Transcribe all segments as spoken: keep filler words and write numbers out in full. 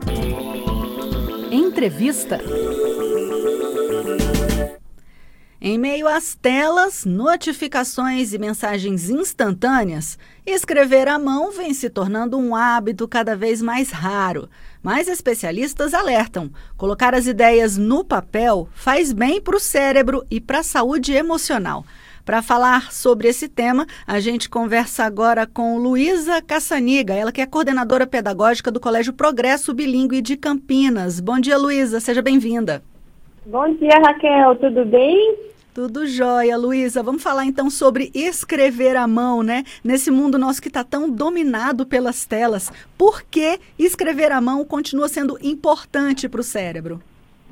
Entrevista. Em meio às telas, notificações e mensagens instantâneas, escrever à mão vem se tornando um hábito cada vez mais raro. Mas especialistas alertam: colocar as ideias no papel faz bem para o cérebro e para a saúde emocional. Para falar sobre esse tema, a gente conversa agora com Luísa Cassaniga, ela que é coordenadora pedagógica do Colégio Progresso Bilíngue de Campinas. Bom dia, Luísa, seja bem-vinda. Bom dia, Raquel, tudo bem? Tudo jóia, Luísa. Vamos falar então sobre escrever à mão, né? Nesse mundo nosso que está tão dominado pelas telas. Por que escrever à mão continua sendo importante para o cérebro?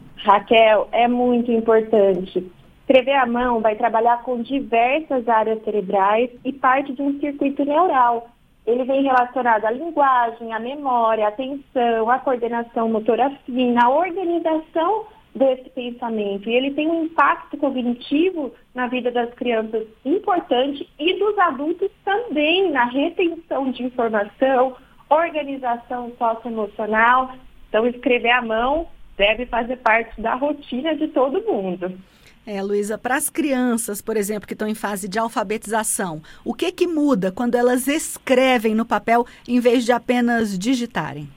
Raquel, é muito importante. Escrever à mão vai trabalhar com diversas áreas cerebrais e parte de um circuito neural. Ele vem relacionado à linguagem, à memória, à atenção, à coordenação motora fina, à organização desse pensamento. E ele tem um impacto cognitivo na vida das crianças importante e dos adultos também, na retenção de informação, organização socioemocional. Então, escrever à mão deve fazer parte da rotina de todo mundo. É, Luísa, para as crianças, por exemplo, que estão em fase de alfabetização, o que que muda quando elas escrevem no papel em vez de apenas digitarem?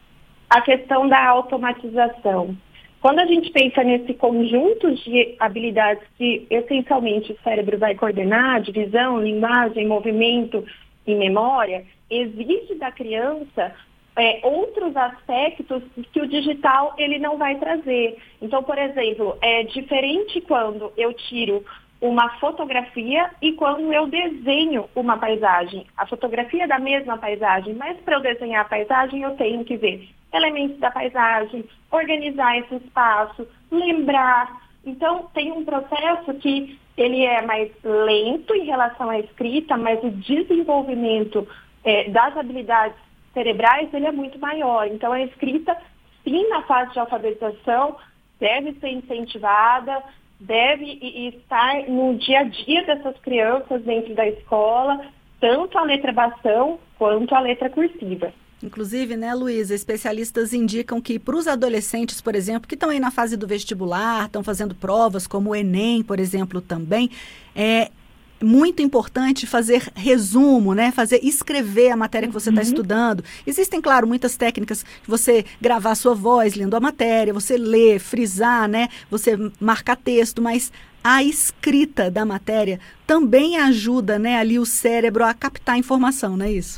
A questão da automatização. Quando a gente pensa nesse conjunto de habilidades que essencialmente o cérebro vai coordenar, de visão, linguagem, movimento e memória, exige da criança é, outros aspectos que o digital ele não vai trazer. Então, por exemplo, é diferente quando eu tiro uma fotografia e quando eu desenho uma paisagem. A fotografia é da mesma paisagem, mas para eu desenhar a paisagem eu tenho que ver elementos da paisagem, organizar esse espaço, lembrar. Então, tem um processo que ele é mais lento em relação à escrita, mas o desenvolvimento é, das habilidades cerebrais ele é muito maior. Então, a escrita, sim, na fase de alfabetização, deve ser incentivada, deve estar no dia a dia dessas crianças dentro da escola, tanto a letra bastão quanto a letra cursiva. Inclusive, né, Luísa, especialistas indicam que para os adolescentes, por exemplo, que estão aí na fase do vestibular, estão fazendo provas como o Enem, por exemplo, também, é muito importante fazer resumo, né, fazer, escrever a matéria que você está uhum. estudando. Existem, claro, muitas técnicas de você gravar a sua voz lendo a matéria, você ler, frisar, né, você marcar texto, mas a escrita da matéria também ajuda, né, ali o cérebro a captar informação, não é isso?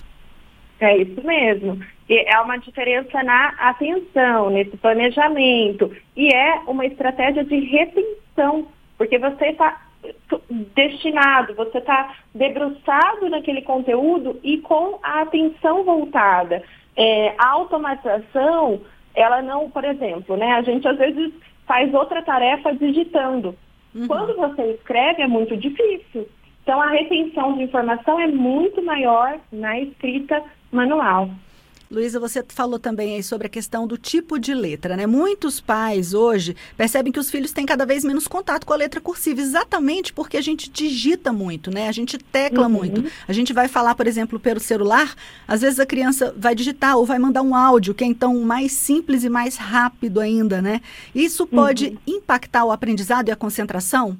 É isso mesmo. E é uma diferença na atenção, nesse planejamento. E é uma estratégia de retenção, porque você está destinado, você está debruçado naquele conteúdo e com a atenção voltada. É, a automatização, ela não, por exemplo, né, a gente às vezes faz outra tarefa digitando. Uhum. Quando você escreve é muito difícil. Então, a retenção de informação é muito maior na escrita manual. Luísa, você falou também aí sobre a questão do tipo de letra, né? Muitos pais hoje percebem que os filhos têm cada vez menos contato com a letra cursiva, exatamente porque a gente digita muito, né? A gente tecla uhum. muito. A gente vai falar, por exemplo, pelo celular, às vezes a criança vai digitar ou vai mandar um áudio, que é então mais simples e mais rápido ainda, né? Isso pode uhum. impactar o aprendizado e a concentração?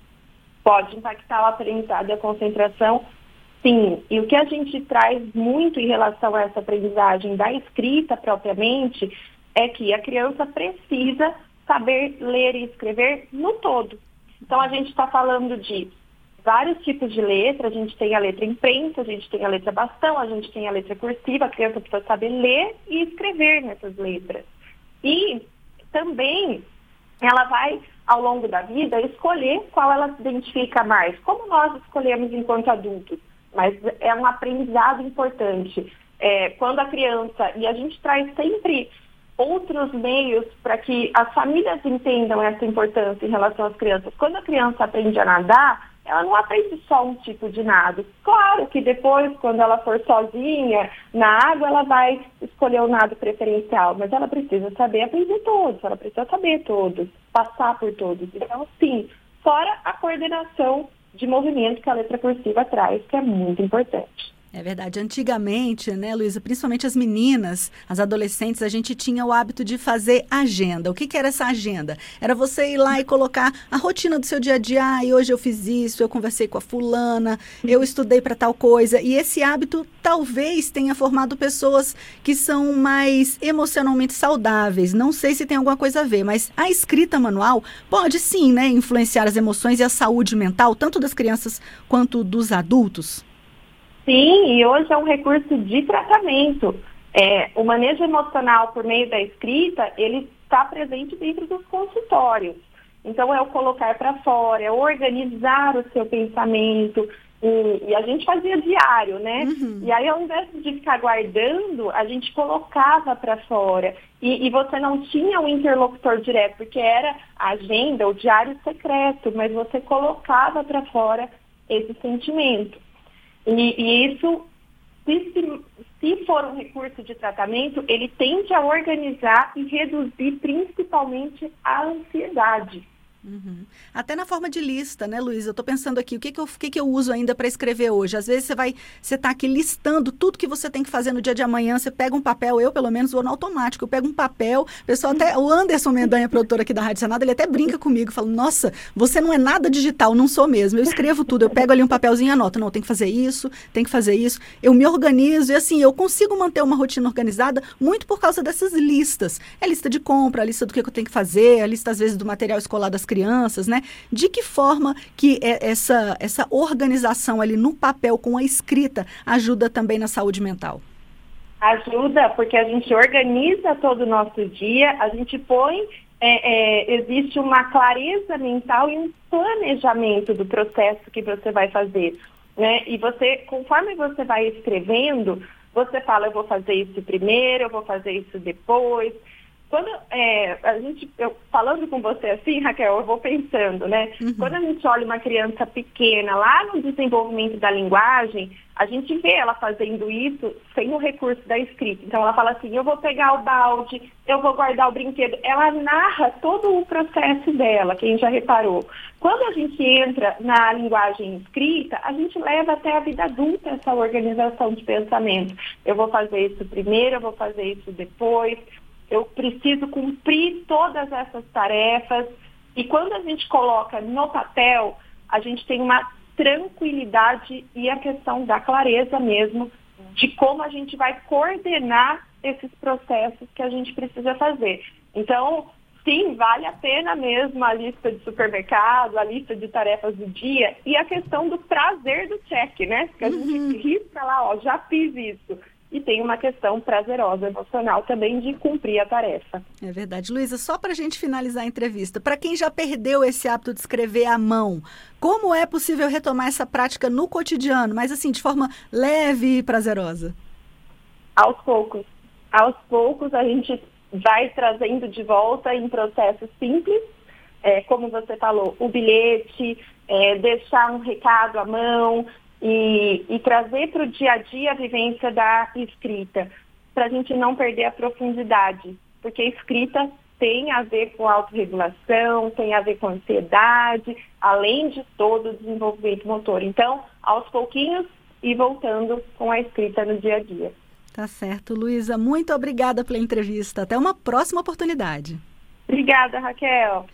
Pode impactar o aprendizado e a concentração, sim. E o que a gente traz muito em relação a essa aprendizagem da escrita propriamente é que a criança precisa saber ler e escrever no todo. Então, a gente está falando de vários tipos de letra. A gente tem a letra imprenta, a gente tem a letra bastão, a gente tem a letra cursiva. A criança precisa saber ler e escrever nessas letras. E também ela vai, ao longo da vida, escolher qual ela se identifica mais, como nós escolhemos enquanto adultos. Mas é um aprendizado importante. É, quando a criança, e a gente traz sempre outros meios para que as famílias entendam essa importância em relação às crianças. Quando a criança aprende a nadar, ela não aprende só um tipo de nado. Claro que depois, quando ela for sozinha na água, ela vai escolher o nado preferencial, mas ela precisa saber aprender todos, ela precisa saber todos, passar por todos. Então, sim, fora a coordenação de movimento que a letra cursiva traz, que é muito importante. É verdade. Antigamente, né, Luísa, principalmente as meninas, as adolescentes, a gente tinha o hábito de fazer agenda. O que que era essa agenda? Era você ir lá e colocar a rotina do seu dia a dia. Ah, e hoje eu fiz isso, eu conversei com a fulana, eu estudei para tal coisa. E esse hábito talvez tenha formado pessoas que são mais emocionalmente saudáveis. Não sei se tem alguma coisa a ver, mas a escrita manual pode sim, né, influenciar as emoções e a saúde mental, tanto das crianças quanto dos adultos. Sim, e hoje é um recurso de tratamento. É, o manejo emocional por meio da escrita, ele está presente dentro dos consultórios. Então, é o colocar para fora, é organizar o seu pensamento. E, e a gente fazia diário, né? Uhum. E aí, ao invés de ficar guardando, a gente colocava para fora. E, e você não tinha um interlocutor direto, porque era a agenda, o diário secreto, mas você colocava para fora esse sentimento. E, e isso, se, se, se for um recurso de tratamento, ele tende a organizar e reduzir principalmente a ansiedade. Uhum. Até na forma de lista, né, Luísa? Eu estou pensando aqui, o que que eu, o que que eu uso ainda para escrever hoje? Às vezes você vai, você está aqui listando tudo que você tem que fazer no dia de amanhã, você pega um papel, eu pelo menos vou no automático, eu pego um papel, o pessoal até, o Anderson Mendanha, produtor aqui da Rádio Senado, ele até brinca comigo, fala, nossa, você não é nada digital, não sou mesmo, eu escrevo tudo, eu pego ali um papelzinho e anoto, não, tem que fazer isso, tem que fazer isso, eu me organizo e assim, eu consigo manter uma rotina organizada muito por causa dessas listas. É lista de compra, a lista do que eu tenho que fazer, a lista às vezes do material escolar das crianças, né? De que forma que essa, essa organização ali no papel com a escrita ajuda também na saúde mental? Ajuda, porque a gente organiza todo o nosso dia, a gente põe, é, é, existe uma clareza mental e um planejamento do processo que você vai fazer, né? E você, conforme você vai escrevendo, você fala, eu vou fazer isso primeiro, eu vou fazer isso depois. Quando é, a gente, eu, falando com você assim, Raquel, eu vou pensando, né? Uhum. Quando a gente olha uma criança pequena lá no desenvolvimento da linguagem, a gente vê ela fazendo isso sem o recurso da escrita. Então ela fala assim, eu vou pegar o balde, eu vou guardar o brinquedo. Ela narra todo o processo dela, quem já reparou. Quando a gente entra na linguagem escrita, a gente leva até a vida adulta essa organização de pensamento. Eu vou fazer isso primeiro, eu vou fazer isso depois. Eu preciso cumprir todas essas tarefas. E quando a gente coloca no papel, a gente tem uma tranquilidade e a questão da clareza mesmo de como a gente vai coordenar esses processos que a gente precisa fazer. Então, sim, vale a pena mesmo a lista de supermercado, a lista de tarefas do dia e a questão do prazer do check, né? Que a gente uhum. risca lá, ó, já fiz isso. E tem uma questão prazerosa, emocional também de cumprir a tarefa. É verdade. Luísa, só para a gente finalizar a entrevista, para quem já perdeu esse hábito de escrever à mão, como é possível retomar essa prática no cotidiano, mas assim, de forma leve e prazerosa? Aos poucos. Aos poucos a gente vai trazendo de volta em processos simples, é, como você falou, o bilhete, é, deixar um recado à mão, E, e trazer para o dia a dia a vivência da escrita, para a gente não perder a profundidade, porque a escrita tem a ver com autorregulação, tem a ver com ansiedade, além de todo o desenvolvimento motor. Então, aos pouquinhos e voltando com a escrita no dia a dia. Tá certo, Luísa. Muito obrigada pela entrevista. Até uma próxima oportunidade. Obrigada, Raquel.